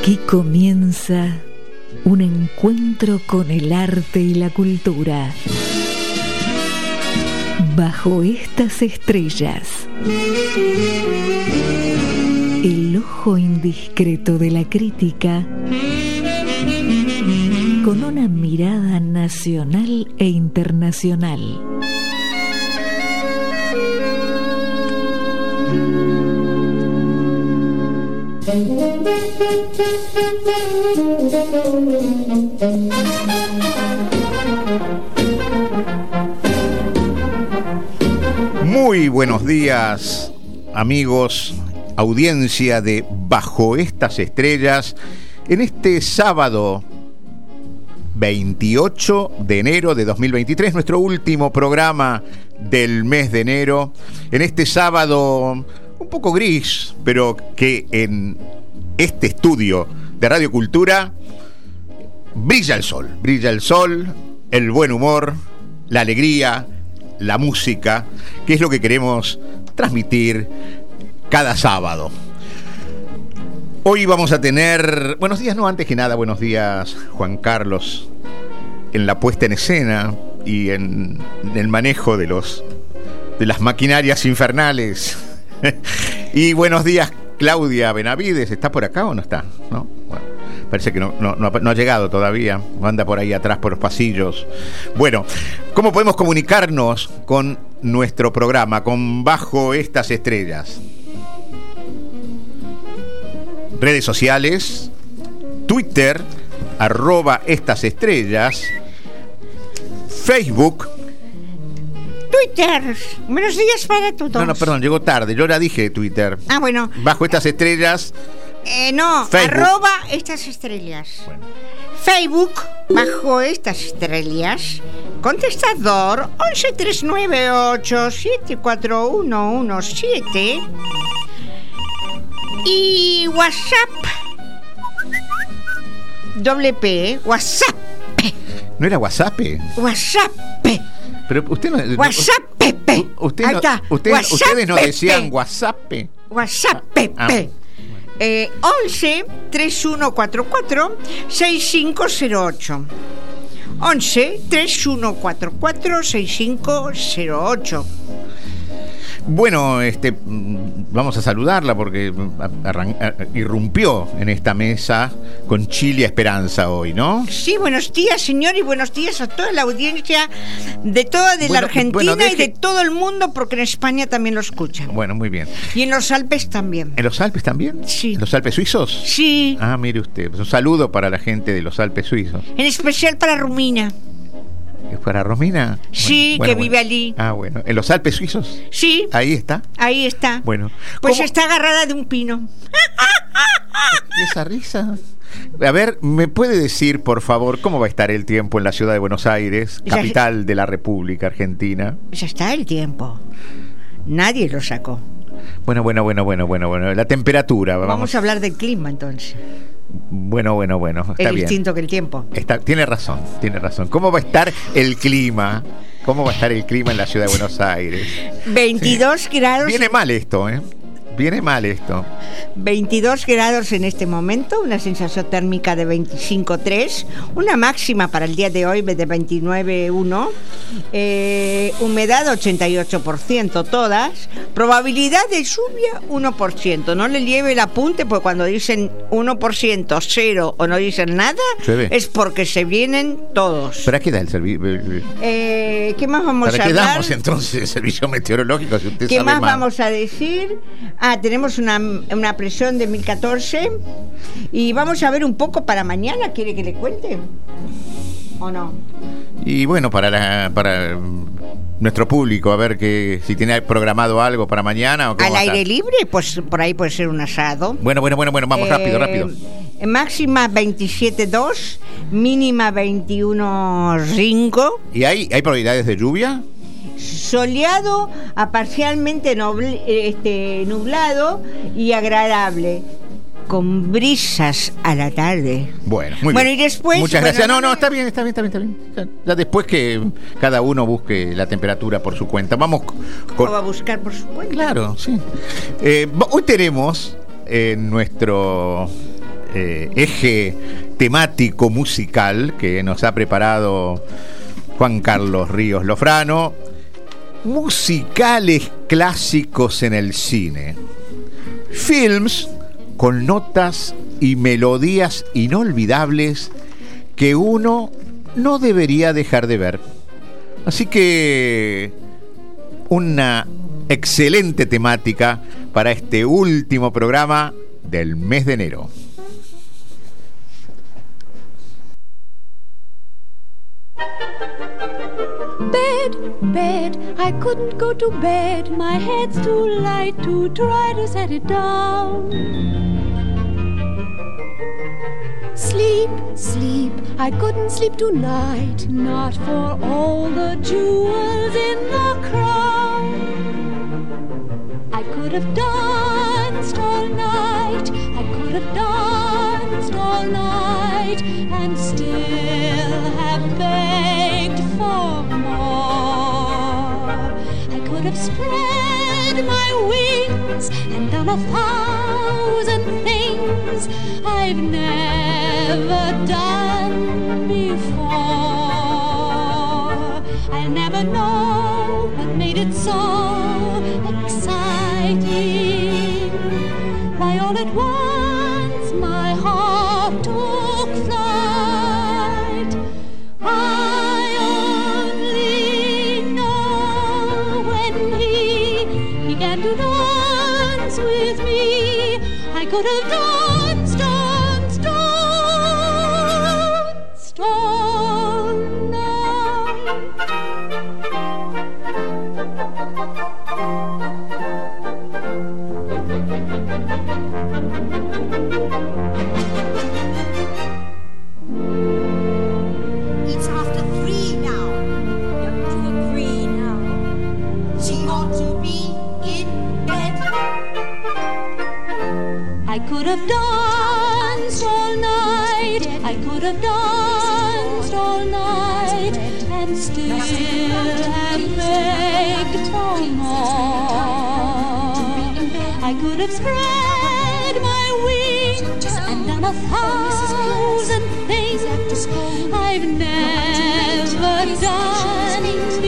Aquí comienza un encuentro con el arte y la cultura. Bajo estas estrellas, el ojo indiscreto de la crítica, con una mirada nacional e internacional. Muy buenos días, amigos, audiencia de Bajo estas estrellas, en este sábado 28 de enero de 2023, nuestro último programa del mes de enero, en este sábado un poco gris, pero que en este estudio de Radio Cultura brilla el sol, el buen humor, la alegría, la música, que es lo que queremos transmitir cada sábado. Hoy vamos a tener, buenos días, no, antes que nada, buenos días, Juan Carlos, en la puesta en escena y en el manejo de las maquinarias infernales. Y buenos días, Claudia Benavides. ¿Está por acá o no está? ¿No? Bueno, parece que no ha llegado todavía. Anda por ahí atrás por los pasillos. Bueno, ¿cómo podemos comunicarnos con nuestro programa, con Bajo estas estrellas? Redes sociales, Twitter, @estasestrellas, Facebook. Twitter, buenos días para todos. No, perdón, llegó tarde, yo ya dije Twitter. Ah, bueno. Bajo estas estrellas. No, Facebook. @estas estrellas. Bueno. Facebook, Bajo estas estrellas. Contestador 1139874117. Y WhatsApp. P, WhatsApp. ¿No era WhatsApp? WhatsApp. Pero usted no. WhatsApp. Usted Ahí no, está. ustedes no decían WhatsApp. WhatsApp. 11 3144 6508. 11 3144 6508. Bueno, vamos a saludarla porque irrumpió en esta mesa con Chilia Esperanza hoy, ¿no? Sí, buenos días, señor, y buenos días a toda la audiencia de la Argentina y de todo el mundo, porque en España también lo escuchan. Bueno, muy bien. Y en los Alpes también. ¿En los Alpes también? Sí. ¿En los Alpes suizos? Sí. Ah, mire usted, pues un saludo para la gente de los Alpes suizos. En especial para Romina. ¿Es para Romina? Sí, bueno, que vive allí. Ah, bueno. ¿En los Alpes suizos? Sí. Ahí está. Ahí está. Bueno. Pues ¿cómo? está agarrada de un pino. ¿Y esa risa? A ver, ¿me puede decir, por favor, cómo va a estar el tiempo en la ciudad de Buenos Aires, capital de la República Argentina? Ya está el tiempo. Nadie lo sacó. Bueno. La temperatura. Vamos a hablar del clima, entonces. Bueno. Está es bien. distinto que el tiempo. Tiene razón. ¿Cómo va a estar el clima? ¿Cómo va a estar el clima en la ciudad de Buenos Aires? 22 grados. Viene mal esto, ¿eh? Viene mal esto. 22 grados en este momento, una sensación térmica de 25,3, una máxima para el día de hoy de 29,1, humedad 88% todas, probabilidad de lluvia 1%. No le lleve el apunte, porque cuando dicen 1%, 0 o no dicen nada, ¿llueve? Es porque se vienen todos. ¿Para qué da el servicio? ¿Qué más vamos a hablar? ¿Para qué damos entonces el servicio meteorológico si usted ¿Qué sabe más vamos a decir? Tenemos una presión de 1014 y vamos a ver un poco para mañana. ¿Quiere que le cuente? ¿O no? Y bueno, para nuestro público, a ver si tiene programado algo para mañana. ¿O al aire libre, pues por ahí puede ser un asado. Bueno, vamos rápido. Máxima 27,2, mínima 21,5. ¿Y hay probabilidades de lluvia? Soleado a parcialmente nublado y agradable, con brisas a la tarde. Bueno, muy bien. Y después... Muchas gracias. No, está bien. Ya después que cada uno busque la temperatura por su cuenta. Vamos ¿Cómo va a buscar por su cuenta? Claro, sí. Hoy tenemos nuestro eje temático musical que nos ha preparado Juan Carlos Ríos Lofrano. Musicales clásicos en el cine. Films con notas y melodías inolvidables que uno no debería dejar de ver. Así que una excelente temática para este último programa del mes de enero. Bed, I couldn't go to bed. My head's too light to try to set it down. Sleep, I couldn't sleep tonight. Not for all the jewels in the crown. I could have danced all night. I could have danced all night and still have begged for more. I could have spread my wings and done 1,000 things I've never done before. I'll never know what made it so exciting. Why all at once my heart took flight. I only know when he began to dance with me, I could have danced all night. It's after 3 now. You're 2 or 3 now. She ought to be in bed. I could have danced all night. I could have danced all night and still have begged for more. I could have spread my wings and done 1,000 things I've never done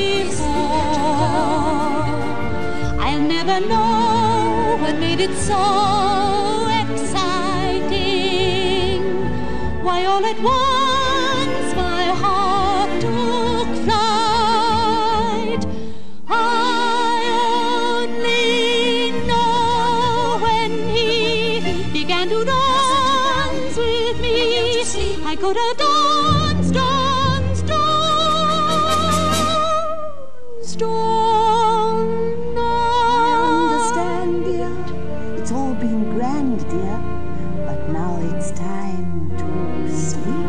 before. I'll never know what made it so exciting. Why all at once my heart took flight. I only know when he began to dance with me, I could have danced all night. I understand, dear. It's all been grand, dear. But now it's time to sleep.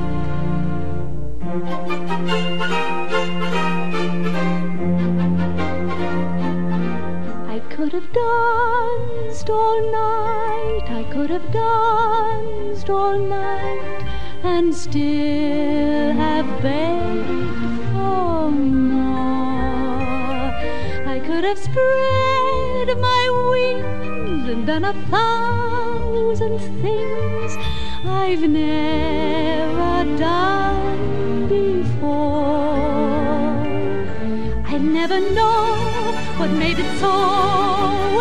I could have danced all night. I could have danced all night and still have begged for more. I could have spread my wings and done 1,000 things I've never done before. I never know what made it so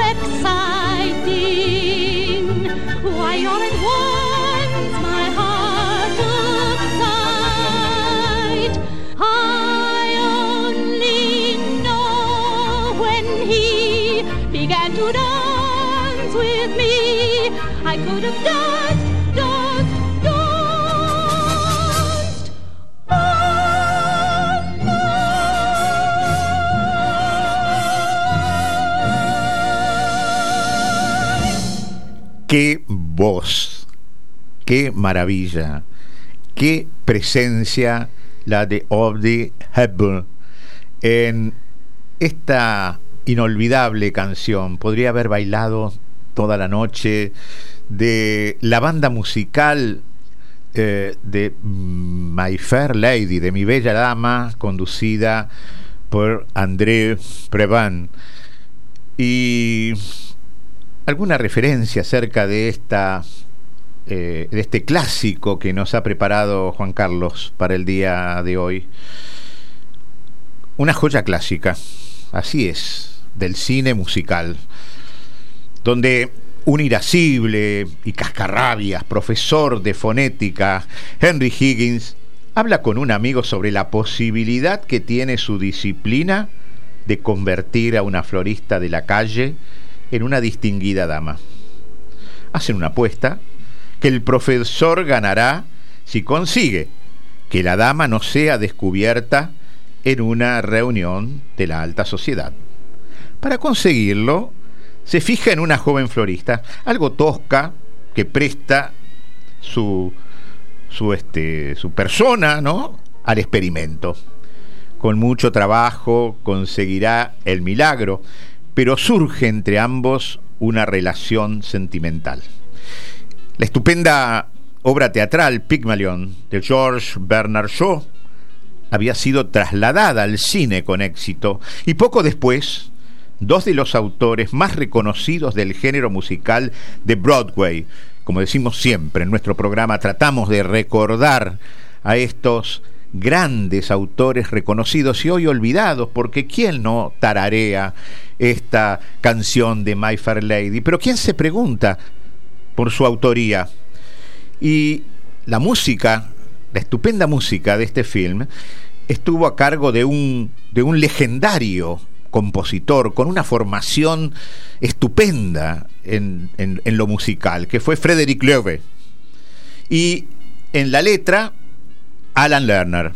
exciting. Why all at once my heart took flight. I only know when he began to dance with me, I could have danced all night. ¡Qué voz! ¡Qué maravilla! ¡Qué presencia la de Audrey Hepburn en esta inolvidable canción! Podría haber bailado toda la noche, de la banda musical de My Fair Lady, de Mi Bella Dama, conducida por André Previn. Y alguna referencia acerca de esta de este clásico que nos ha preparado Juan Carlos para el día de hoy. Una joya clásica, así es, del cine musical, donde un irascible y cascarrabias profesor de fonética, Henry Higgins, habla con un amigo sobre la posibilidad que tiene su disciplina de convertir a una florista de la calle en una distinguida dama. Hacen una apuesta que el profesor ganará si consigue que la dama no sea descubierta en una reunión de la alta sociedad. Para conseguirlo, se fija en una joven florista, algo tosca, que presta su persona, ¿no?, al experimento. Con mucho trabajo conseguirá el milagro, pero surge entre ambos una relación sentimental. La estupenda obra teatral Pygmalion de George Bernard Shaw había sido trasladada al cine con éxito, y poco después, dos de los autores más reconocidos del género musical de Broadway, como decimos siempre en nuestro programa, tratamos de recordar a estos grandes autores reconocidos y hoy olvidados, porque ¿quién no tararea esta canción de My Fair Lady? Pero ¿quién se pregunta por su autoría? Y la música, la estupenda música de este film, estuvo a cargo de un legendario compositor con una formación estupenda en lo musical, que fue Frederick Loewe, y en la letra Alan Lerner.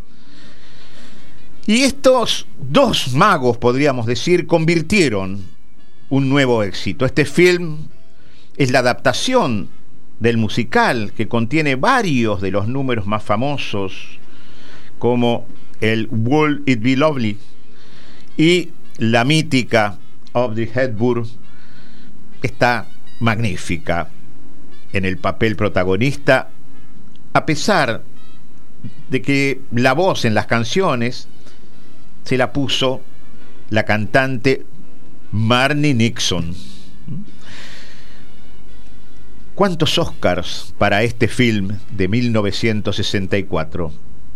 Y estos dos magos, podríamos decir, convirtieron un nuevo éxito. Este film es la adaptación del musical, que contiene varios de los números más famosos, como el Won't It Be Lovely y la mítica Audrey Hepburn. Está magnífica en el papel protagonista, a pesar de que la voz en las canciones se la puso la cantante Marni Nixon. ¿Cuántos Oscars para este film de 1964?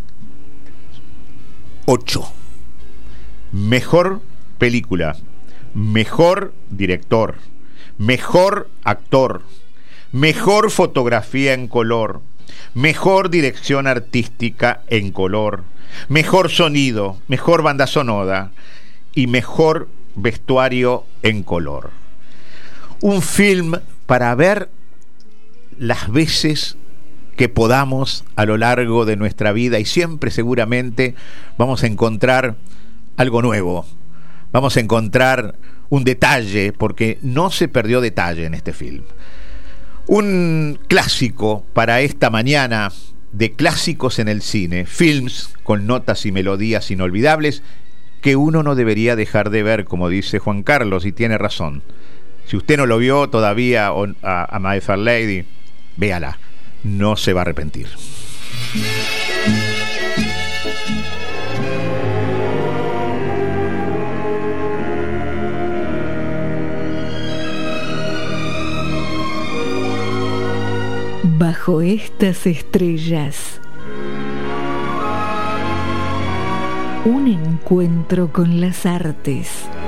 8. Mejor película, mejor director, mejor actor, mejor fotografía en color, mejor dirección artística en color, mejor sonido, mejor banda sonora y mejor vestuario en color. Un film para ver las veces que podamos a lo largo de nuestra vida, y siempre seguramente vamos a encontrar algo nuevo, vamos a encontrar un detalle, porque no se perdió detalle en este film. Un clásico para esta mañana de clásicos en el cine, films con notas y melodías inolvidables que uno no debería dejar de ver, como dice Juan Carlos, y tiene razón. Si usted no lo vio todavía a My Fair Lady, véala, no se va a arrepentir. Bajo estas estrellas, un encuentro con las artes.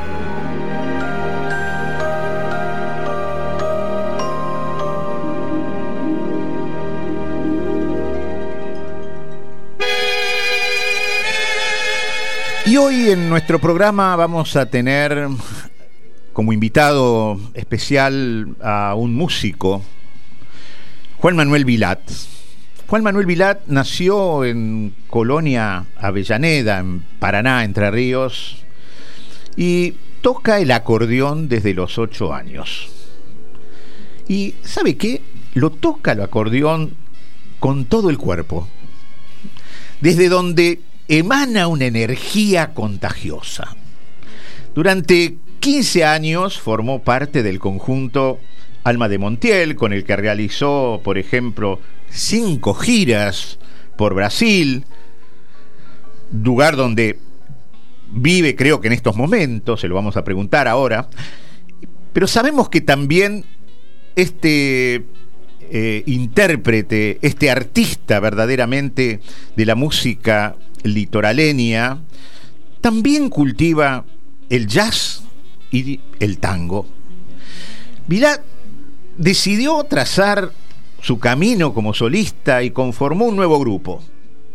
Y hoy en nuestro programa vamos a tener como invitado especial a un músico, Juan Manuel Vilat. Juan Manuel Vilat nació en Colonia Avellaneda, en Paraná, Entre Ríos, y toca el acordeón desde los 8 años. Y ¿sabe qué? Lo toca el acordeón con todo el cuerpo, desde donde emana una energía contagiosa. Durante 15 años formó parte del conjunto Alma de Montiel, con el que realizó, por ejemplo, 5 giras por Brasil, lugar donde vive, creo que en estos momentos, se lo vamos a preguntar ahora. Pero sabemos que también este intérprete, este artista verdaderamente de la música litoraleña, también cultiva el jazz y el tango. Vilat decidió trazar su camino como solista y conformó un nuevo grupo.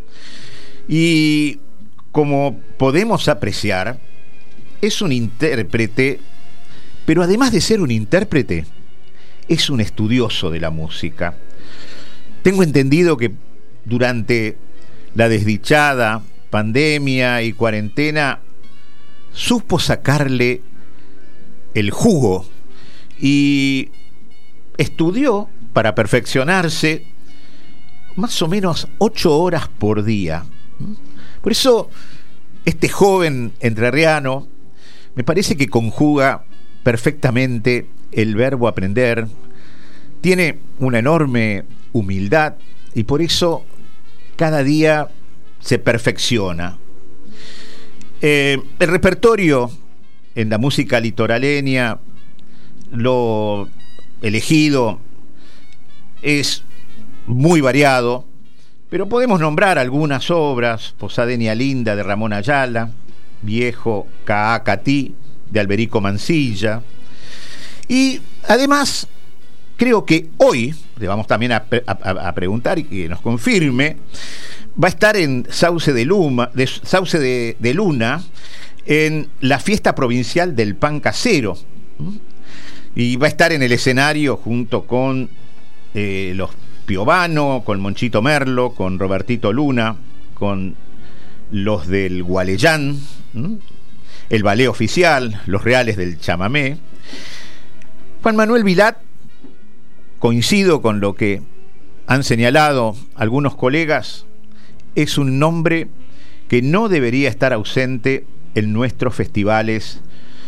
Y como podemos apreciar, es un intérprete, pero además de ser un intérprete, es un estudioso de la música. Tengo entendido que durante la desdichada pandemia y cuarentena supo sacarle el jugo y estudió para perfeccionarse más o menos 8 horas por día. Por eso este joven entrerriano me parece que conjuga perfectamente el verbo aprender, tiene una enorme humildad y por eso cada día se perfecciona. El repertorio en la música litoraleña, lo elegido es muy variado, pero podemos nombrar algunas obras: Posadenia Linda de Ramón Ayala, Viejo Caá Catí de Alberico Mansilla. Y además creo que hoy le vamos también a preguntar y que nos confirme, va a estar en Sauce de Luna en la fiesta provincial del pan casero, y va a estar en el escenario junto con los Piovano, con Monchito Merlo, con Robertito Luna, con los del Gualeyán, el ballet oficial, los Reales del Chamamé. Juan Manuel Vilat, coincido con lo que han señalado algunos colegas, es un nombre que no debería estar ausente en nuestros festivales,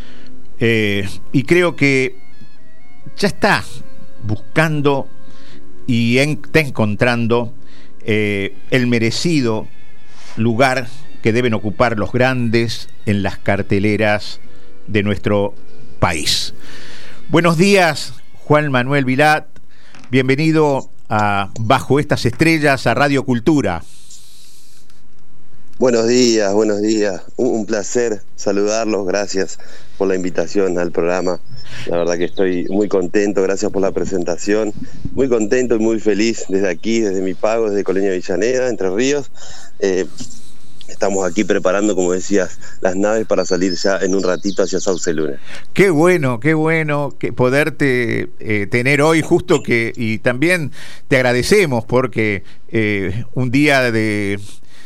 y creo que ya está buscando y está encontrando el merecido lugar que deben ocupar los grandes en las carteleras de nuestro país. Buenos días, Juan Manuel Vilat, bienvenido a Bajo estas Estrellas, a Radio Cultura. Buenos días, un placer saludarlos, gracias por la invitación al programa. La verdad que estoy muy contento, gracias por la presentación, muy contento y muy feliz desde aquí, desde mi pago, desde Colonia Avellaneda, Entre Ríos. Estamos aquí preparando, como decías, las naves para salir ya en un ratito hacia Sauce Luna. Qué bueno que poderte tener hoy, justo que, y también te agradecemos porque un día de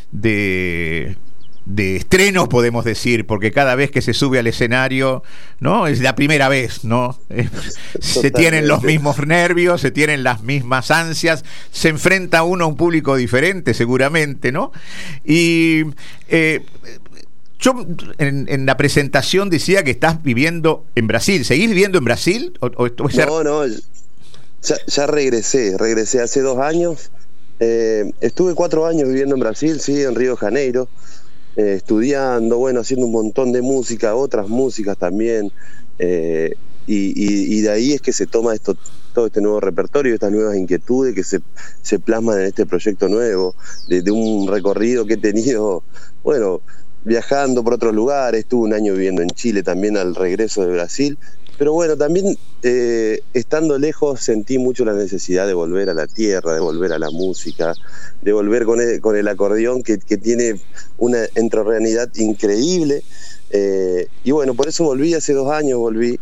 estreno, podemos decir, porque cada vez que se sube al escenario, ¿no? Es la primera vez, ¿no? Se tienen los mismos nervios, se tienen las mismas ansias, se enfrenta uno a un público diferente, seguramente, ¿no? Y yo en la presentación decía que estás viviendo en Brasil. ¿Seguís viviendo en Brasil? No, ya regresé hace 2 años. Estuve 4 años viviendo en Brasil, sí, en Río de Janeiro, estudiando, haciendo un montón de música, otras músicas también, y de ahí es que se toma todo este nuevo repertorio, estas nuevas inquietudes que se plasman en este proyecto nuevo, de un recorrido que he tenido, viajando por otros lugares. Estuve 1 año viviendo en Chile también al regreso de Brasil. Pero también estando lejos sentí mucho la necesidad de volver a la tierra, de volver a la música, de volver con el acordeón que tiene una entrerrianidad increíble. Y por eso volví hace 2 años,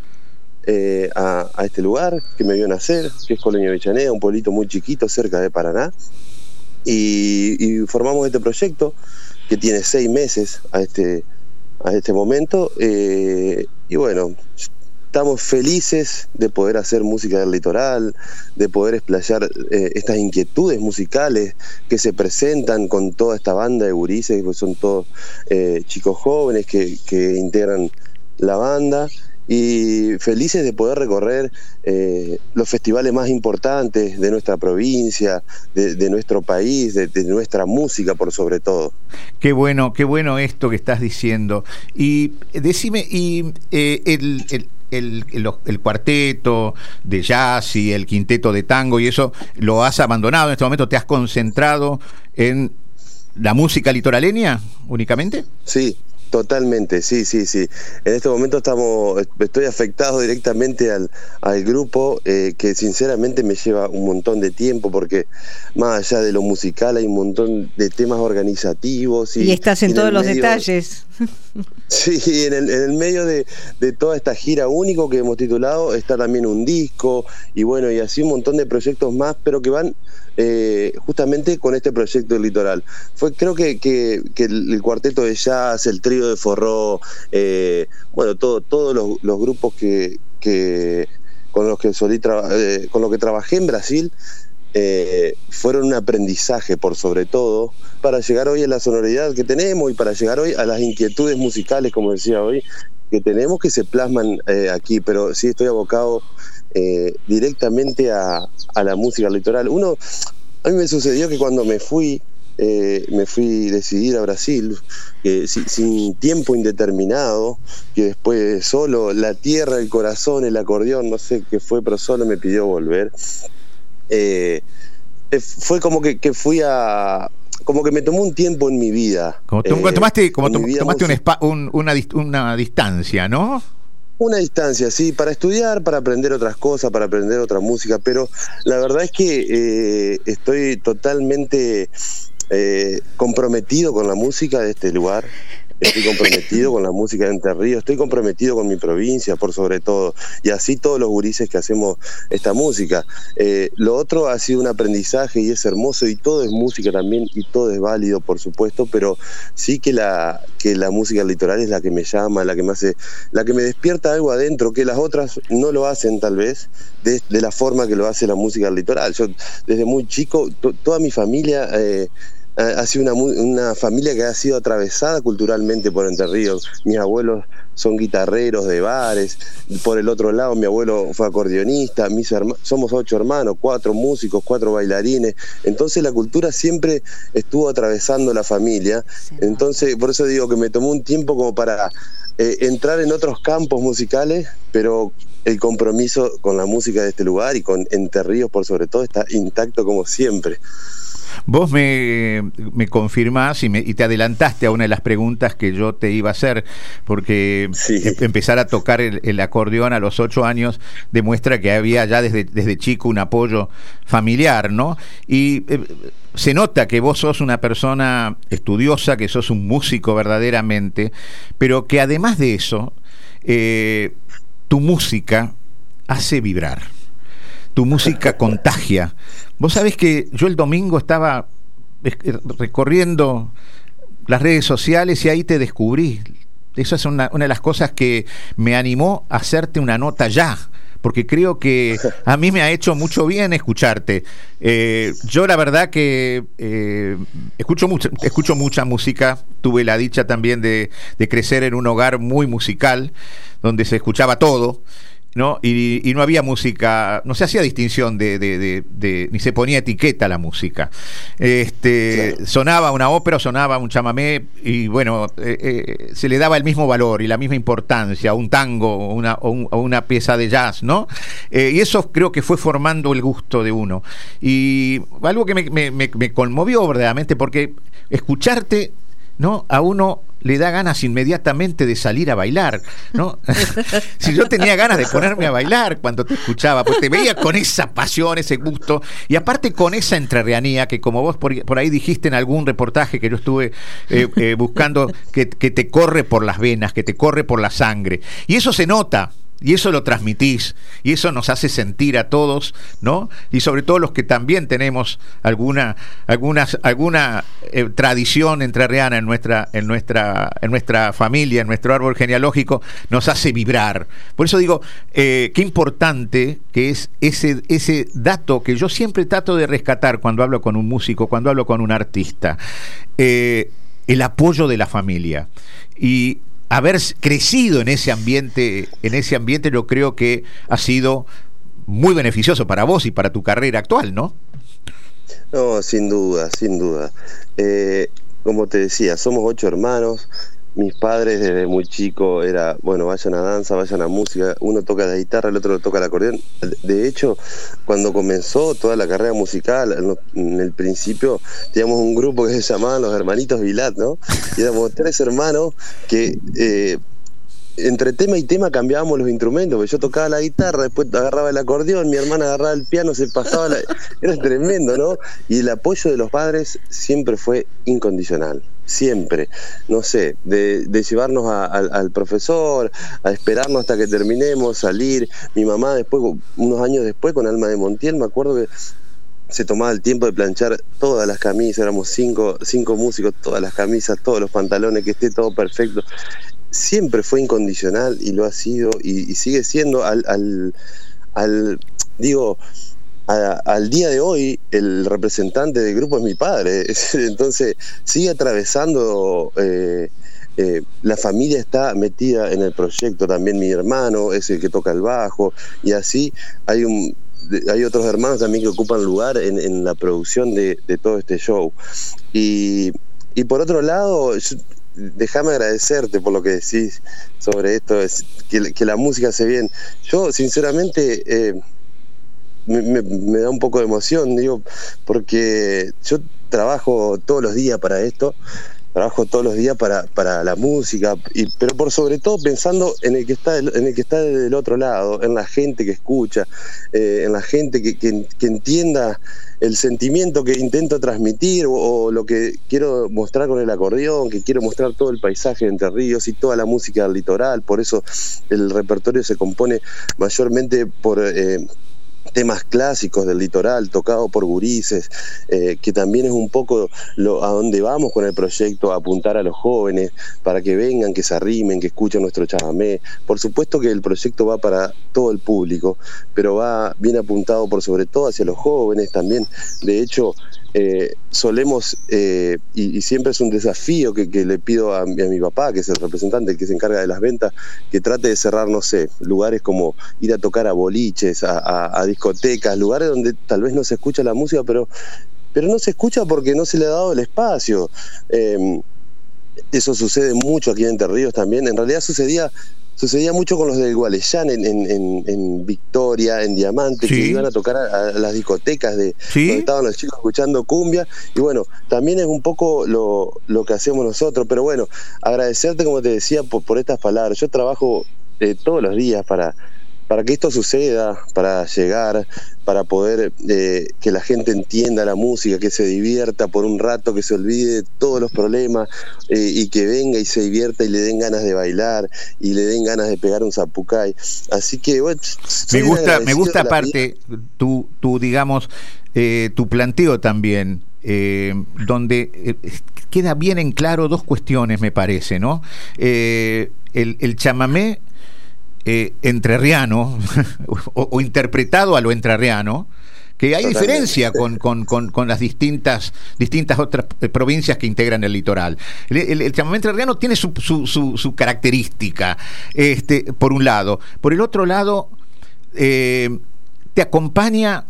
a este lugar que me vio nacer, que es Colonia Avellaneda, un pueblito muy chiquito cerca de Paraná. Y formamos este proyecto que tiene 6 meses a este momento. Estamos felices de poder hacer música del litoral, de poder explayar estas inquietudes musicales que se presentan con toda esta banda de gurises, que son todos chicos jóvenes que integran la banda, y felices de poder recorrer los festivales más importantes de nuestra provincia, de nuestro país, de nuestra música por sobre todo. Qué bueno esto que estás diciendo. Y decime, el cuarteto de jazz y el quinteto de tango y eso lo has abandonado en este momento? ¿Te has concentrado en la música litoraleña únicamente? Sí, totalmente, sí. En este momento estoy afectado directamente al grupo, que sinceramente me lleva un montón de tiempo, porque más allá de lo musical hay un montón de temas organizativos. Y estás en todos los detalles. Sí, en el medio de toda esta gira único que hemos titulado está también un disco y bueno, y así un montón de proyectos más, pero que van justamente con este proyecto del litoral. Creo que el cuarteto de jazz, el trío de Forró, bueno, todos los grupos con los que trabajé en Brasil, fueron un aprendizaje por sobre todo para llegar hoy a la sonoridad que tenemos y para llegar hoy a las inquietudes musicales, como decía hoy, que tenemos, que se plasman aquí, pero sí estoy abocado directamente a la música litoral. A mí me sucedió que cuando me fui decidí ir a Brasil, sin tiempo indeterminado, que después solo la tierra, el corazón, el acordeón, no sé qué fue, pero solo me pidió volver. Fue como que como que me tomó un tiempo en mi vida. Tomaste una distancia, ¿no? Una distancia, sí, para estudiar, para aprender otras cosas, para aprender otra música, pero la verdad es que estoy totalmente comprometido con la música de este lugar. Estoy comprometido con la música de Entre Ríos, estoy comprometido con mi provincia, por sobre todo, y así todos los gurises que hacemos esta música. Lo otro ha sido un aprendizaje y es hermoso, y todo es música también, y todo es válido, por supuesto, pero sí que la música litoral es la que me llama, la que me despierta algo adentro, que las otras no lo hacen tal vez, de la forma que lo hace la música litoral. Yo desde muy chico, toda mi familia... ha sido una familia que ha sido atravesada culturalmente por Entre Ríos. Mis abuelos son guitarreros de bares, por el otro lado mi abuelo fue acordeonista, somos 8 hermanos, 4 músicos, 4 bailarines, entonces la cultura siempre estuvo atravesando la familia. Entonces por eso digo que me tomó un tiempo como para entrar en otros campos musicales, pero el compromiso con la música de este lugar y con Entre Ríos por sobre todo está intacto como siempre. Vos me confirmás y te adelantaste a una de las preguntas que yo te iba a hacer, porque sí, empezar a tocar el acordeón a los 8 años demuestra que había ya desde chico un apoyo familiar, ¿no? Y se nota que vos sos una persona estudiosa, que sos un músico verdaderamente, pero que además de eso, tu música hace vibrar. Tu música contagia. Vos sabés que yo el domingo estaba recorriendo las redes sociales y ahí te descubrí. Eso es una de las cosas que me animó a hacerte una nota ya, porque creo que a mí me ha hecho mucho bien escucharte. Yo la verdad que escucho mucha música. Tuve la dicha también de crecer en un hogar muy musical, donde se escuchaba todo, ¿no? Y no había música, no se hacía distinción ni se ponía etiqueta a la música. Claro. Sonaba una ópera, sonaba un chamamé, y bueno, se le daba el mismo valor y la misma importancia a un tango o una pieza de jazz, ¿no? Y eso creo que fue formando el gusto de uno. Y algo que me conmovió verdaderamente, porque escucharte, ¿no? A uno le da ganas inmediatamente de salir a bailar, ¿no? Si yo tenía ganas de ponerme a bailar cuando te escuchaba, pues te veía con esa pasión, ese gusto, y aparte con esa entrerrianía que, como vos por ahí dijiste en algún reportaje que yo estuve buscando, que te corre por las venas, que te corre por la sangre, y eso se nota. Y eso lo transmitís, y eso nos hace sentir a todos, ¿no? Y sobre todo los que también tenemos alguna tradición entrerriana en nuestra familia, en nuestro árbol genealógico, nos hace vibrar. Por eso digo, qué importante que es ese dato que yo siempre trato de rescatar cuando hablo con un músico, cuando hablo con un artista, el apoyo de la familia. Y haber crecido en ese ambiente yo creo que ha sido muy beneficioso para vos y para tu carrera actual, ¿no? No, sin duda. Como te decía, somos 8 hermanos, mis padres desde muy chico era, bueno, vayan a danza, vayan a música, uno toca la guitarra, el otro toca el acordeón. De hecho, cuando comenzó toda la carrera musical, en el principio teníamos un grupo que se llamaban los Hermanitos Vilat, ¿no? Y éramos 3 hermanos que entre tema y tema cambiábamos los instrumentos, porque yo tocaba la guitarra, después agarraba el acordeón, mi hermana agarraba el piano, se pasaba era tremendo, ¿no? Y el apoyo de los padres siempre fue incondicional, siempre, no sé, de llevarnos al profesor, a esperarnos hasta que terminemos, salir. Mi mamá después, unos años después, con Alma de Montiel, me acuerdo que se tomaba el tiempo de planchar todas las camisas, éramos cinco músicos, todas las camisas, todos los pantalones, que esté todo perfecto. Siempre fue incondicional y lo ha sido y sigue siendo al día de hoy el representante del grupo es mi padre. Entonces sigue atravesando, la familia está metida en el proyecto, también mi hermano es el que toca el bajo, y así hay otros hermanos también que ocupan lugar en la producción de todo este show. Y por otro lado, déjame agradecerte por lo que decís sobre esto, que la música hace bien. Yo sinceramente me da un poco de emoción, digo, porque yo trabajo todos los días para esto, trabajo todos los días para la música, pero por sobre todo pensando en el que está del otro lado, en la gente que escucha, en la gente que entienda el sentimiento que intento transmitir o lo que quiero mostrar con el acordeón, que quiero mostrar todo el paisaje de Entre Ríos y toda la música del litoral. Por eso el repertorio se compone mayormente por temas clásicos del litoral, tocado por gurises, que también es un poco a donde vamos con el proyecto, a apuntar a los jóvenes para que vengan, que se arrimen, que escuchen nuestro chamamé. Por supuesto que el proyecto va para todo el público, pero va bien apuntado por sobre todo hacia los jóvenes también. De hecho, solemos, y siempre es un desafío que le pido a mi papá, que es el representante, que se encarga de las ventas, que trate de cerrar, no sé, lugares como ir a tocar a boliches, a discotecas, lugares donde tal vez no se escucha la música, pero no se escucha porque no se le ha dado el espacio. Eso sucede mucho aquí en Entre Ríos también. En realidad sucedía mucho con los del Gualeyán en Victoria, en Diamante, sí, que iban a tocar a las discotecas ¿sí? donde estaban los chicos escuchando cumbia. Y bueno, también es un poco lo que hacemos nosotros. Pero bueno, agradecerte, como te decía, por estas palabras. Yo trabajo todos los días para que esto suceda, para llegar, para poder que la gente entienda la música, que se divierta por un rato, que se olvide de todos los problemas, y que venga y se divierta y le den ganas de bailar y le den ganas de pegar un zapucay. Así que bueno, me gusta aparte tu digamos, tu planteo también, donde queda bien en claro dos cuestiones, me parece, ¿no? El chamamé entrerriano o interpretado a lo entrerriano, que hay diferencia con las distintas otras provincias que integran el litoral. El chamamé entrerriano tiene su característica, por un lado. Por el otro lado, te acompañan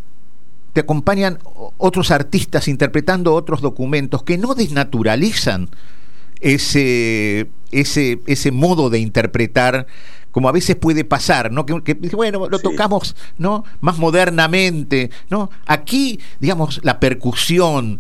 otros artistas interpretando otros documentos que no desnaturalizan ese modo de interpretar, como a veces puede pasar, ¿no? Que bueno, lo tocamos, ¿no? Más modernamente, ¿no? Aquí, digamos, la percusión,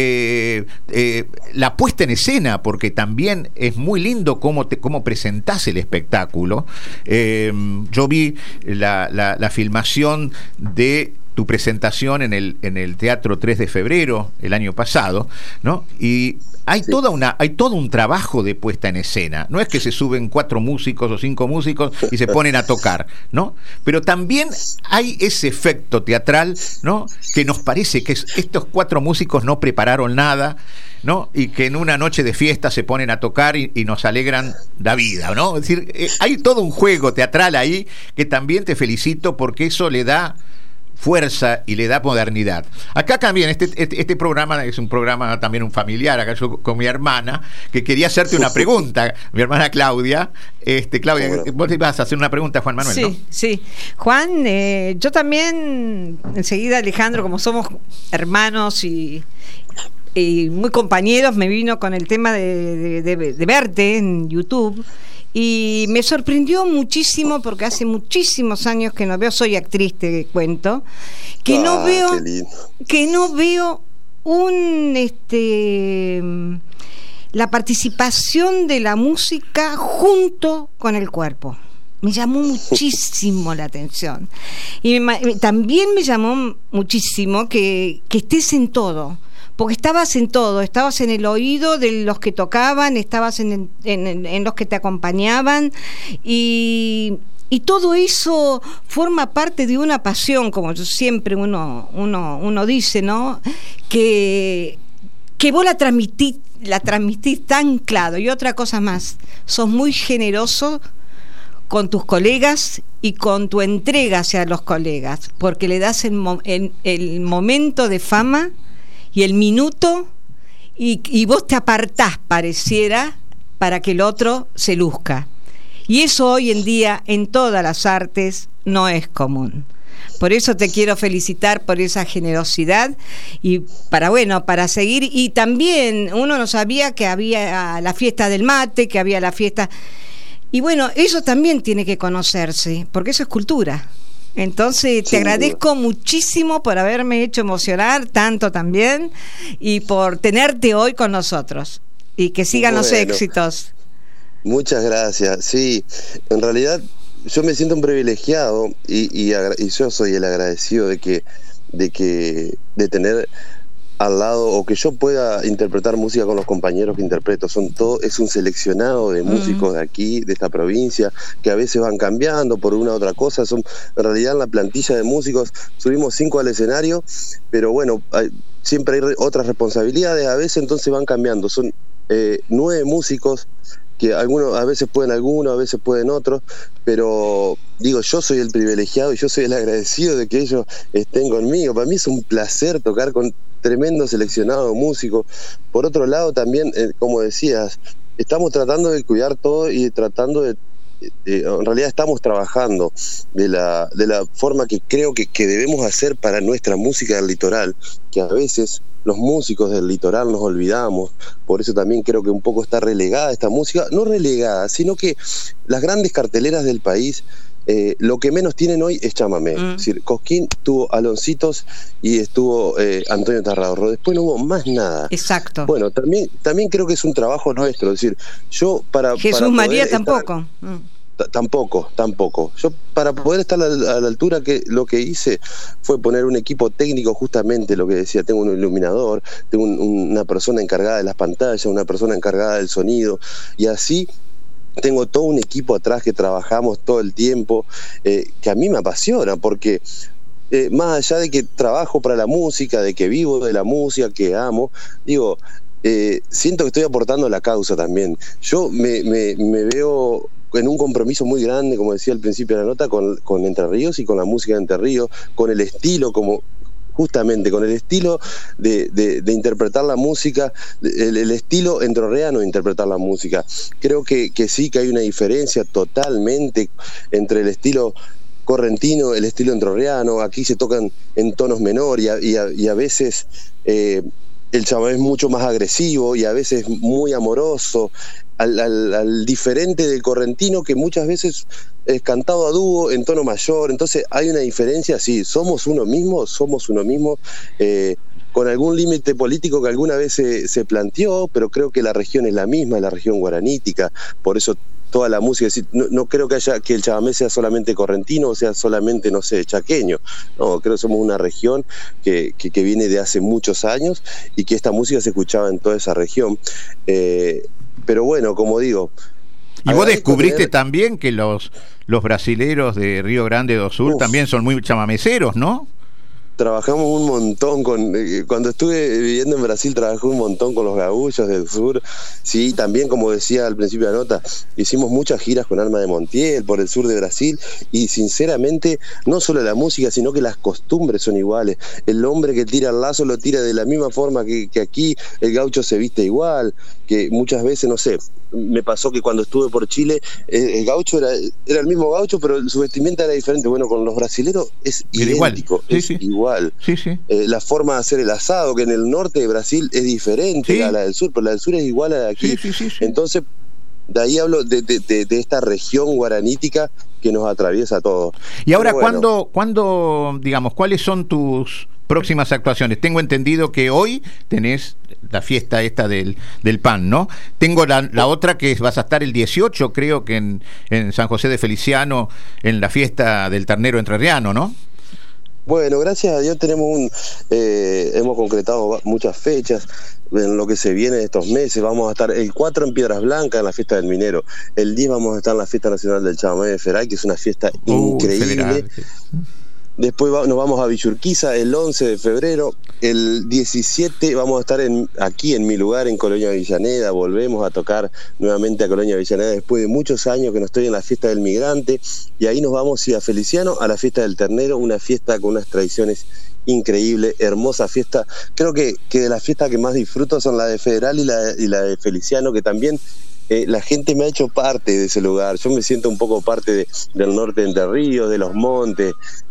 la puesta en escena, porque también es muy lindo cómo presentás el espectáculo. Yo vi la filmación de tu presentación en el Teatro 3 de Febrero el año pasado, ¿no? Y hay todo un trabajo de puesta en escena. No es que se suben 4 músicos o 5 músicos y se ponen a tocar, ¿no? Pero también hay ese efecto teatral, ¿no? Que nos parece que estos 4 músicos no prepararon nada, ¿no? Y que en una noche de fiesta se ponen a tocar y nos alegran la vida, ¿no? Es decir, hay todo un juego teatral ahí que también te felicito, porque eso le da fuerza y le da modernidad. Acá también este programa es un programa también un familiar, acá yo con mi hermana, que quería hacerte una pregunta, mi hermana Claudia. Claudia, bueno, vos te ibas a hacer una pregunta a Juan Manuel, ¿no? Sí. Juan, yo también, enseguida, Alejandro, como somos hermanos y muy compañeros, me vino con el tema de verte en YouTube. Y me sorprendió muchísimo porque hace muchísimos años que no veo, soy actriz, te cuento, que no veo la participación de la música junto con el cuerpo. Me llamó muchísimo la atención. Y también me llamó muchísimo que estés en todo. Porque estabas en todo, estabas en el oído de los que tocaban, estabas en los que te acompañaban y todo eso forma parte de una pasión, como siempre uno dice, ¿no? Que vos la transmitís tan claro. Y otra cosa más, sos muy generoso con tus colegas y con tu entrega hacia los colegas, porque le das el momento de fama y el minuto, y vos te apartás, pareciera, para que el otro se luzca. Y eso hoy en día en todas las artes no es común. Por eso te quiero felicitar por esa generosidad y para seguir. Y también uno no sabía que había la fiesta del mate, que había la fiesta. Y bueno, eso también tiene que conocerse, porque eso es cultura. Entonces te agradezco muchísimo por haberme hecho emocionar tanto también y por tenerte hoy con nosotros y que sigan los éxitos. Muchas gracias. Sí, en realidad yo me siento un privilegiado y yo soy el agradecido de tener al lado, o que yo pueda interpretar música con los compañeros que interpreto. Es un seleccionado de músicos de aquí, de esta provincia, que a veces van cambiando por una u otra cosa. En realidad en la plantilla de músicos subimos 5 al escenario, pero bueno, siempre hay otras responsabilidades, a veces entonces van cambiando. Son 9 músicos, que algunos a veces pueden a veces pueden otros, pero digo, yo soy el privilegiado y yo soy el agradecido de que ellos estén conmigo. Para mí es un placer tocar con tremendo seleccionado de músicos. Por otro lado también, como decías, estamos tratando de cuidar todo y tratando en realidad estamos trabajando de la forma que creo que debemos hacer para nuestra música del litoral, que a veces los músicos del litoral nos olvidamos. Por eso también creo que un poco está relegada esta música, no relegada, sino que las grandes carteleras del país, lo que menos tienen hoy es chamamé. Es decir, Cosquín tuvo Aloncitos y estuvo Antonio Tarradorro, después no hubo más nada. Exacto. Bueno, también creo que es un trabajo nuestro, es decir, yo para Jesús María tampoco. Tampoco. Yo para poder estar a la altura, que lo que hice fue poner un equipo técnico, justamente lo que decía, tengo un iluminador, tengo una persona encargada de las pantallas, una persona encargada del sonido, y así tengo todo un equipo atrás que trabajamos todo el tiempo, que a mí me apasiona, porque más allá de que trabajo para la música, de que vivo de la música, que amo, digo, siento que estoy aportando a la causa también. Yo me veo en un compromiso muy grande, como decía al principio de la nota, con Entre Ríos y con la música de Entre Ríos, con el estilo, justamente con el estilo de interpretar la música, el estilo entrerriano de interpretar la música. Creo que sí, que hay una diferencia totalmente entre el estilo correntino, el estilo entrerriano. Aquí se tocan en tonos menor y a veces el chamamé es mucho más agresivo y a veces muy amoroso, al diferente del correntino, que muchas veces es cantado a dúo en tono mayor. Entonces hay una diferencia. Sí, somos uno mismo, con algún límite político que alguna vez se planteó, pero creo que la región es la misma, la región guaranítica. Por eso toda la música, no creo que el chamamé sea solamente correntino o sea solamente, no sé, chaqueño. No, creo que somos una región que viene de hace muchos años y que esta música se escuchaba en toda esa región. Pero bueno, como digo... Y vos descubriste también que los brasileros de Río Grande do Sul también son muy chamameceros, ¿no? Trabajamos un montón cuando estuve viviendo en Brasil, trabajé un montón con los gaúchos del sur. Sí, también, como decía al principio de la nota, hicimos muchas giras con Alma de Montiel por el sur de Brasil, y sinceramente no solo la música, sino que las costumbres son iguales. El hombre que tira el lazo lo tira de la misma forma que aquí, el gaucho se viste igual, que muchas veces, no sé, me pasó que cuando estuve por Chile, el gaucho era el mismo gaucho, pero su vestimenta era diferente. Bueno, con los brasileros es idéntico, igual. Sí, sí. La forma de hacer el asado, que en el norte de Brasil es diferente a la del sur, pero la del sur es igual a la de aquí. Sí. Entonces, de ahí hablo de esta región guaranítica que nos atraviesa a todos. Y ahora, bueno, ¿cuándo, digamos, cuáles son tus próximas actuaciones? Tengo entendido que hoy tenés la fiesta esta del pan, ¿no? Tengo la otra que vas a estar el 18, creo que en San José de Feliciano, en la fiesta del ternero entrerriano, ¿no? Bueno, gracias a Dios hemos concretado muchas fechas en lo que se viene estos meses. Vamos a estar el 4 en Piedras Blancas, en la fiesta del minero. El 10 vamos a estar en la fiesta nacional del chamamé de Feray, que es una fiesta increíble. Después nos vamos a Villurquiza el 11 de febrero. El 17 vamos a estar aquí en mi lugar, en Colonia Avellaneda. Volvemos a tocar nuevamente a Colonia Avellaneda después de muchos años que no estoy en la fiesta del migrante. Y ahí nos vamos a Feliciano, a la fiesta del ternero, una fiesta con unas tradiciones increíbles, hermosa fiesta. Creo que de las fiestas que más disfruto son la de Federal y la de Feliciano, que también la gente me ha hecho parte de ese lugar. Yo me siento un poco parte del norte de Entre Ríos, de los montes,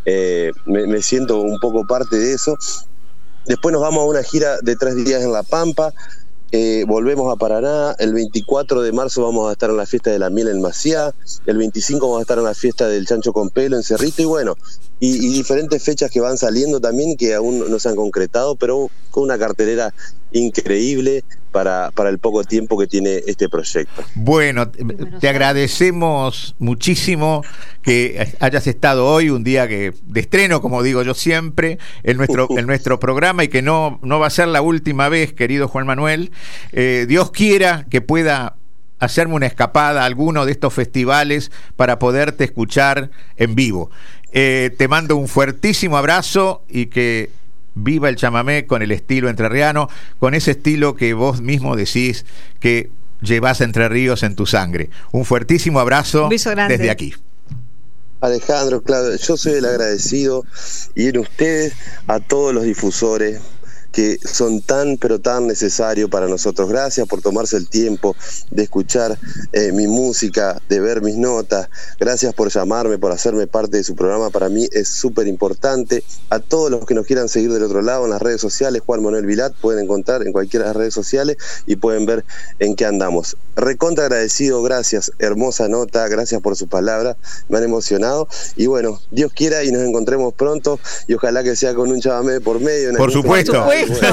me siento un poco parte de eso. Después nos vamos a una gira de 3 días en La Pampa, volvemos a Paraná. El 24 de marzo vamos a estar en la fiesta de la miel en Maciá, el 25 vamos a estar en la fiesta del chancho con pelo en Cerrito, y bueno, y diferentes fechas que van saliendo también, que aún no se han concretado, pero con una cartelera increíble para el poco tiempo que tiene este proyecto. Bueno, te agradecemos muchísimo que hayas estado hoy, un día de estreno, como digo yo siempre, en nuestro programa, y que no va a ser la última vez, querido Juan Manuel. Dios quiera que pueda hacerme una escapada a alguno de estos festivales para poderte escuchar en vivo. Te mando un fuertísimo abrazo, y que viva el chamamé con el estilo entrerriano, con ese estilo que vos mismo decís que llevás a Entre Ríos en tu sangre. Un fuertísimo abrazo desde aquí. Alejandro, claro, yo soy el agradecido, y en ustedes a todos los difusores que son tan pero tan necesarios para nosotros. Gracias por tomarse el tiempo de escuchar mi música, de ver mis notas. Gracias por llamarme, por hacerme parte de su programa. Para mí es súper importante. A todos los que nos quieran seguir del otro lado en las redes sociales, Juan Manuel Vilat, pueden encontrar en cualquiera de las redes sociales y pueden ver en qué andamos. Recontra agradecido, gracias, hermosa nota, gracias por sus palabras, me han emocionado, y bueno, Dios quiera y nos encontremos pronto, y ojalá que sea con un chamamé por medio. Por supuesto.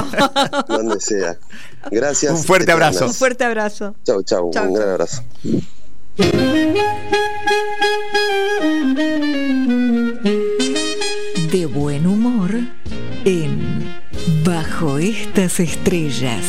Donde sea. Gracias. Un fuerte abrazo. Un fuerte abrazo. Chau. Un gran abrazo. De buen humor en Bajo estas estrellas.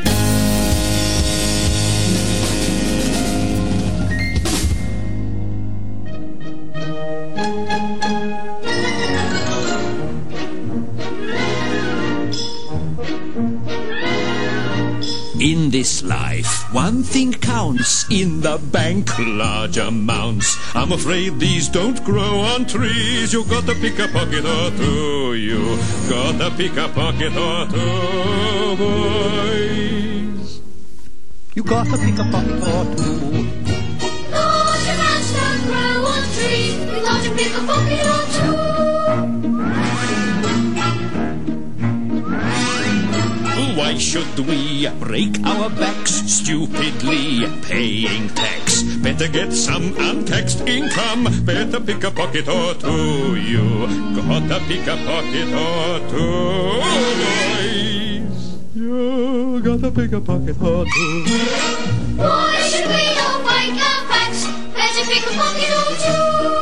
In this life, one thing counts, in the bank, large amounts. I'm afraid these don't grow on trees. You gotta pick a pocket or two. You gotta pick a pocket or two, boys. You gotta pick a pocket or two. Large amounts don't grow on trees. We gotta pick a pocket or two. Why should we break our backs stupidly paying tax? Better get some untaxed income. Better pick a pocket or two. You gotta pick a pocket or two, boys. You gotta pick a pocket or two. Why should we all break our backs? Better pick a pocket or two.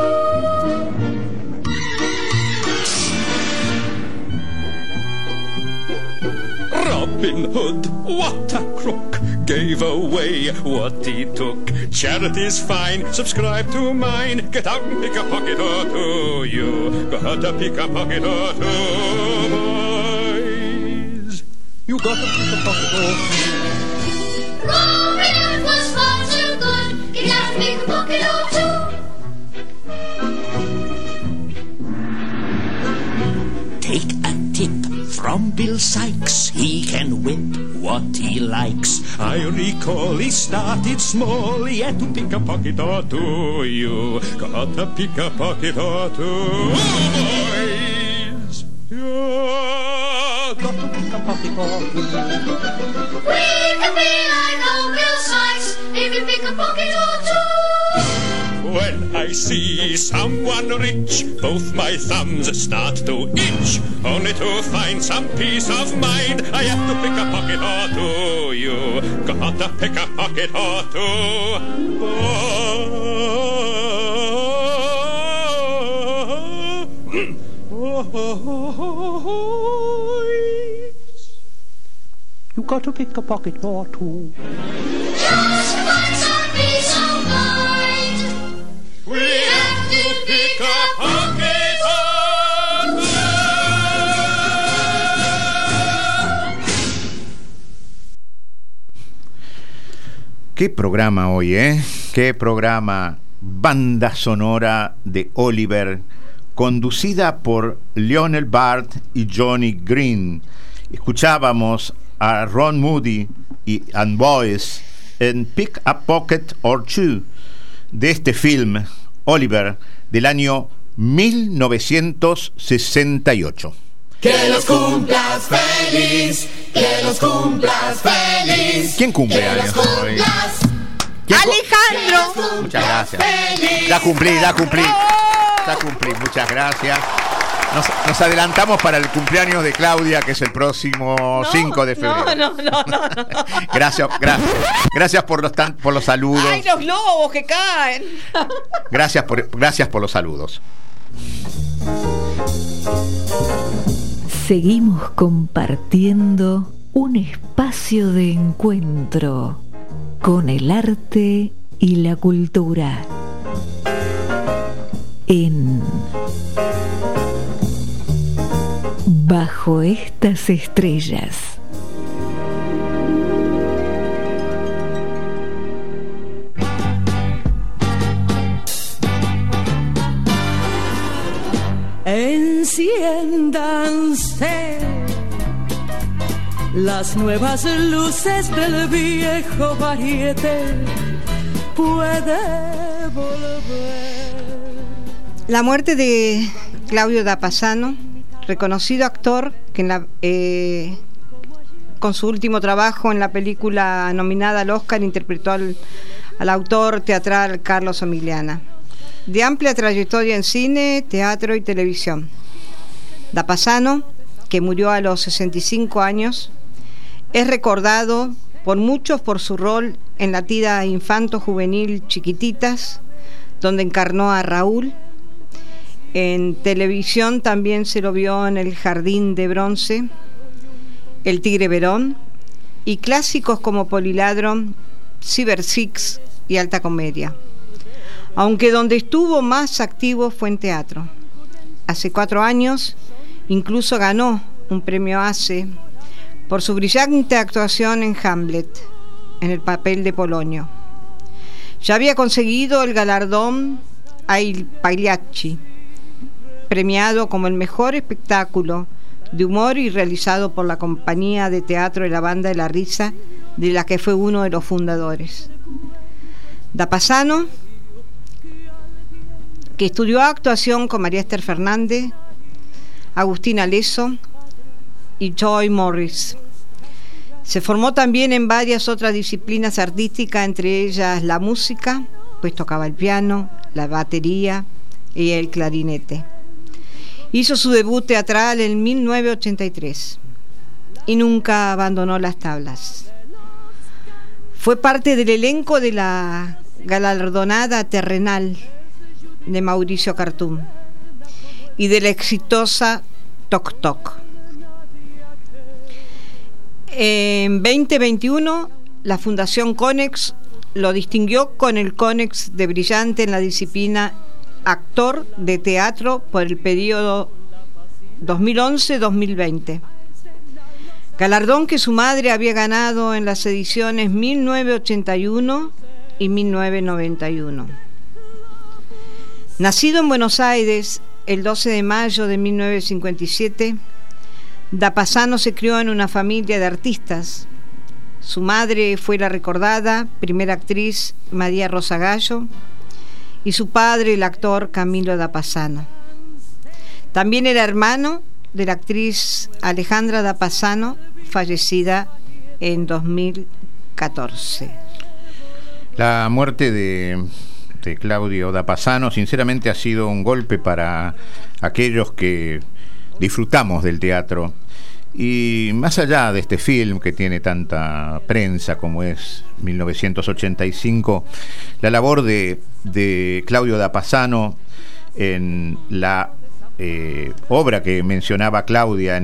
Robin Hood, what a crook, gave away what he took. Charity's fine, subscribe to mine. Get out and pick a pocket or two. You gotta pick a pocket or two, boys. You gotta pick a pocket or two. Robin Hood was far too good. Get out and pick a pocket or two. Take a tip from Bill Sykes. He can whip what he likes. I recall he started small. He had to pick a pocket or two. You got to pick a pocket or two. Oh, boys, you got to pick a pocket or two. We can be like old Bill Sykes if you pick a pocket or two. When I see someone rich, both my thumbs start to itch. Only to find some peace of mind, I have to pick a pocket or two. You got to pick a pocket or two. You got to pick a pocket or two. Just to find some peace of mind, We have to pick a pocket or two. Qué programa hoy, ¿eh? Qué programa. Banda sonora de Oliver, conducida por Lionel Bart y Johnny Green. Escuchábamos a Ron Moody and Boys en Pick a Pocket or Two, de este film, Oliver, del año 1968. Que los cumplas feliz, que los cumplas feliz. ¿Quién cumple años hoy? Alejandro. Muchas gracias. Ya cumplí, muchas gracias. Nos adelantamos para el cumpleaños de Claudia, que es el próximo 5 de febrero. No. Gracias por los saludos. ¡Ay, los globos que caen! Gracias por los saludos. Seguimos compartiendo un espacio de encuentro con el arte y la cultura en Bajo estas estrellas. Enciéndanse las nuevas luces del viejo variete. Puede volver. La muerte de Claudio Da Passano, reconocido actor que con su último trabajo en la película nominada al Oscar interpretó al autor teatral Carlos Omigliana, de amplia trayectoria en cine, teatro y televisión. Da Passano, que murió a los 65 años, es recordado por muchos por su rol en la tira infanto-juvenil Chiquititas, donde encarnó a Raúl. En televisión también se lo vio en El Jardín de Bronce, El Tigre Verón, y clásicos como Poliladron, Cyber Six y Alta Comedia. Aunque donde estuvo más activo fue en teatro. Hace 4 años incluso ganó un premio ACE por su brillante actuación en Hamlet, en el papel de Polonio. Ya había conseguido el galardón Ai Pagliacci, premiado como el mejor espectáculo de humor y realizado por la compañía de teatro de la Banda de la Risa, de la que fue uno de los fundadores. Da Passano, que estudió actuación con María Esther Fernández, Agustina Leso y Joy Morris. Se formó también en varias otras disciplinas artísticas, entre ellas la música, pues tocaba el piano, la batería y el clarinete. Hizo su debut teatral en 1983 y nunca abandonó las tablas. Fue parte del elenco de la galardonada Terrenal de Mauricio Cartún y de la exitosa Toc Toc. En 2021, la Fundación Conex lo distinguió con el Conex de Brillante en la disciplina Actor de Teatro por el periodo 2011-2020. Galardón que su madre había ganado en las ediciones 1981 y 1991. Nacido en Buenos Aires el 12 de mayo de 1957, Da Passano se crió en una familia de artistas. Su madre fue la recordada primera actriz María Rosa Gallo y su padre el actor Camilo Da Passano. También era hermano de la actriz Alejandra Da Passano, fallecida en 2014. La muerte de Claudio Da Passano sinceramente ha sido un golpe para aquellos que disfrutamos del teatro. Y más allá de este film que tiene tanta prensa como es 1985, la labor de Claudio Da Passano en la obra que mencionaba Claudia en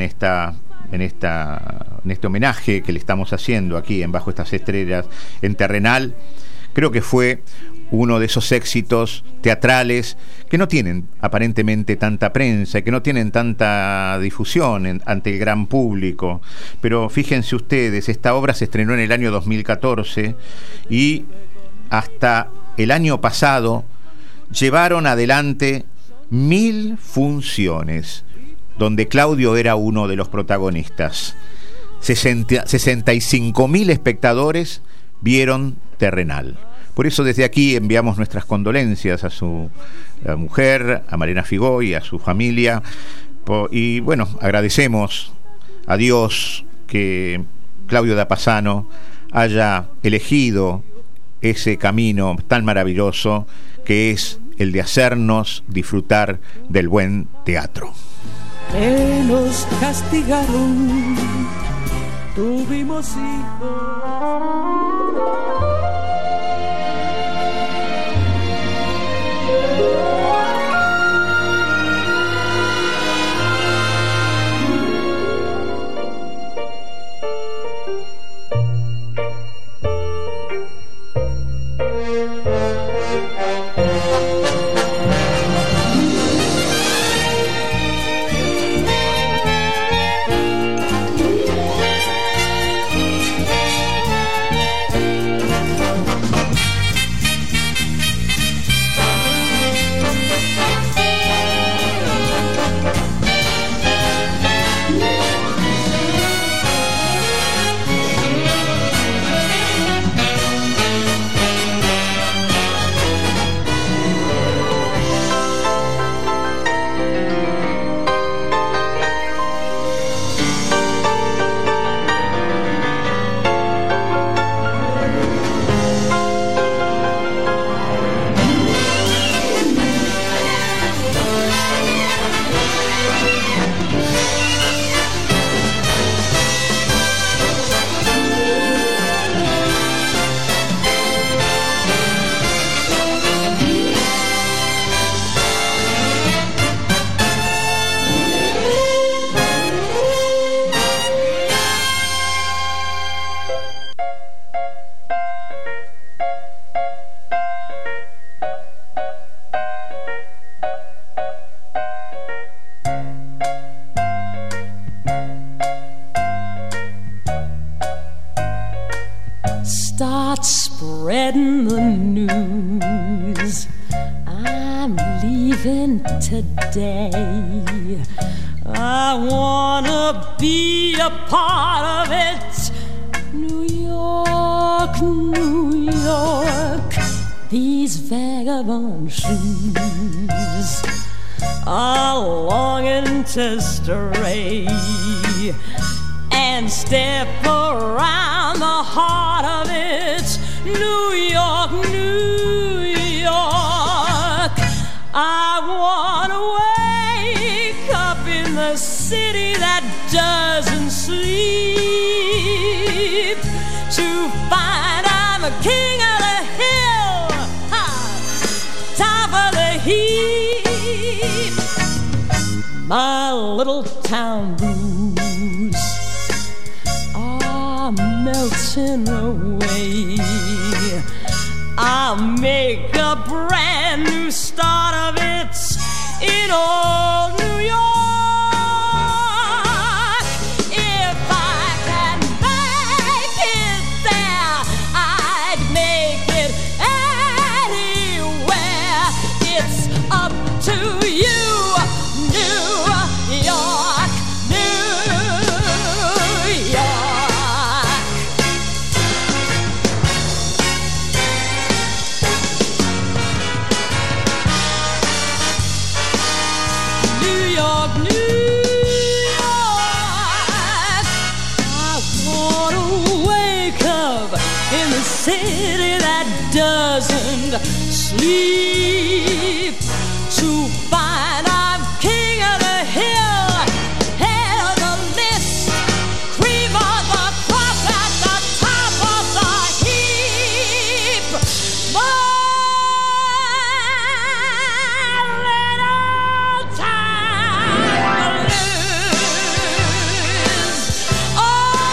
este homenaje que le estamos haciendo aquí en Bajo estas Estrellas en Terrenal, creo que fue uno de esos éxitos teatrales que no tienen aparentemente tanta prensa y que no tienen tanta difusión ante el gran público. Pero fíjense ustedes, esta obra se estrenó en el año 2014 y hasta el año pasado llevaron adelante 1000 funciones, donde Claudio era uno de los protagonistas. 65.000 espectadores vieron Terrenal. Por eso desde aquí enviamos nuestras condolencias a su mujer, a Mariana Figoy, a su familia, y bueno, agradecemos a Dios que Claudio Da Passano haya elegido ese camino tan maravilloso que es el de hacernos disfrutar del buen teatro. Que nos castigaron, tuvimos hijos. Start spreading the news. I'm leaving today. I wanna be a part of it. New York, New York, these vagabond shoes are longing to stray and step around the heart of it. New York, New York, I wanna wake up in the city that doesn't sleep, to find I'm the king of the hill, top of the heap. My little town blues are melting away. I'll make a brand new start of it in old New York. If I can make it there, I'd make it anywhere. It's up to you, New York, New New York, New York. I wanna wake up in the city that doesn't sleep, to find I'm king of the hill, head of the list, cream of the crop at the top of the heap. My little time to lose. Oh,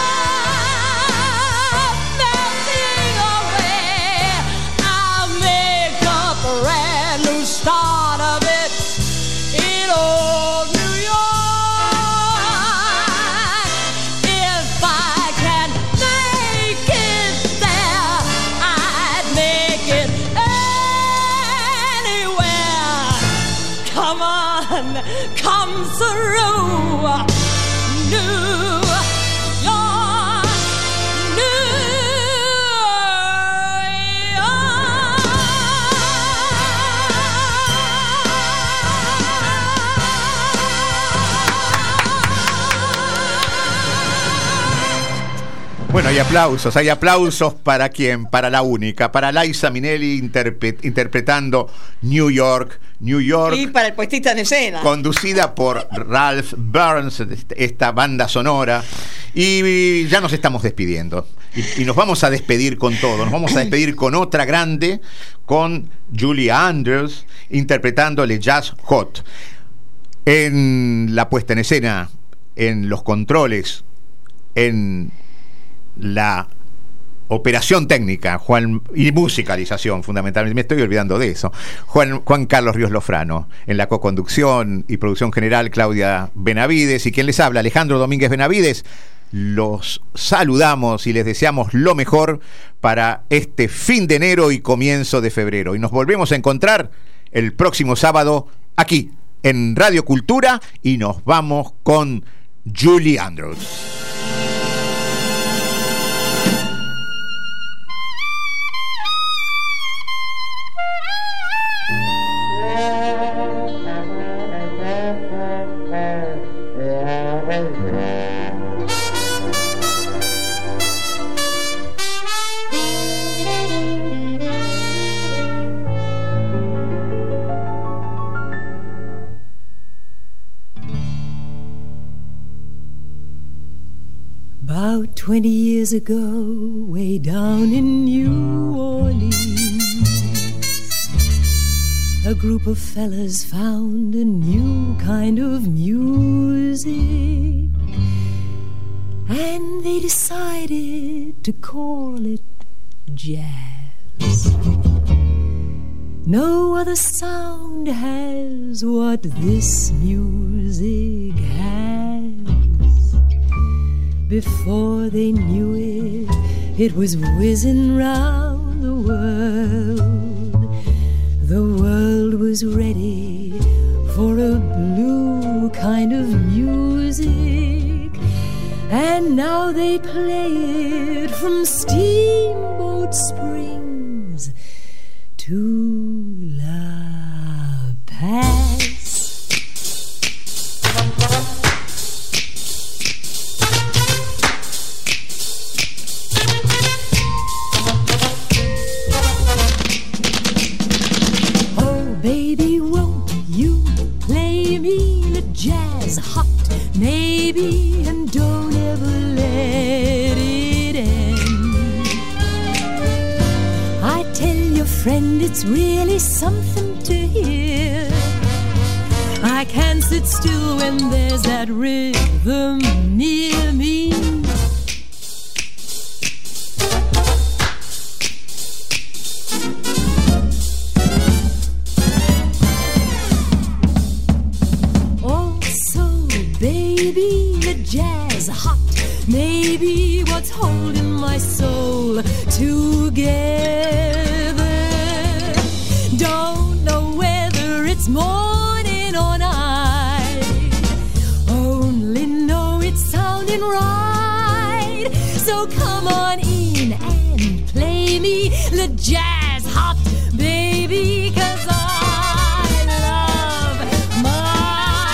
melting away. I'll make a brand new start of it in old New York. If I can make it there, I'd make it anywhere. Come on, come through. New York, New Bueno, hay aplausos para quién, para la única, para Liza Minnelli interpretando New York, New York. Y para el puestista en escena. Conducida por Ralph Burns, esta banda sonora. Y ya nos estamos despidiendo. Y nos vamos a despedir con todo. Nos vamos a despedir con otra grande, con Julie Andrews, interpretando Le Jazz Hot. En la puesta en escena, en los controles, en la operación técnica, y musicalización fundamentalmente, me estoy olvidando de eso, Juan Carlos Ríos Lofrano. En la coconducción y producción general, Claudia Benavides, y quien les habla, Alejandro Domínguez Benavides. Los saludamos y les deseamos lo mejor para este fin de enero y comienzo de febrero, y nos volvemos a encontrar el próximo sábado aquí en Radio Cultura, y nos vamos con Julie Andrews. About 20 years ago, way down in New Orleans, a group of fellas found a new kind of music, and they decided to call it jazz. No other sound has what this music has. Before they knew it, it was whizzing round the world. The world was ready for a blue kind of music, and now they play it from Steamboat Springs to La Paz. Jazz hot, maybe, and don't ever let it end. I tell your friend it's really something to hear. I can't sit still when there's that rhythm near me. Jazz hot, maybe what's holding my soul together. Don't know whether it's morning or night, only know it's sounding right. So come on in and play me the jazz hot, baby, 'cause I love my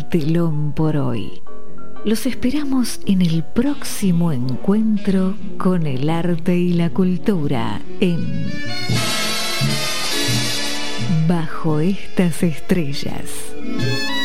telón por hoy. Los esperamos en el próximo encuentro con el arte y la cultura en Bajo estas estrellas.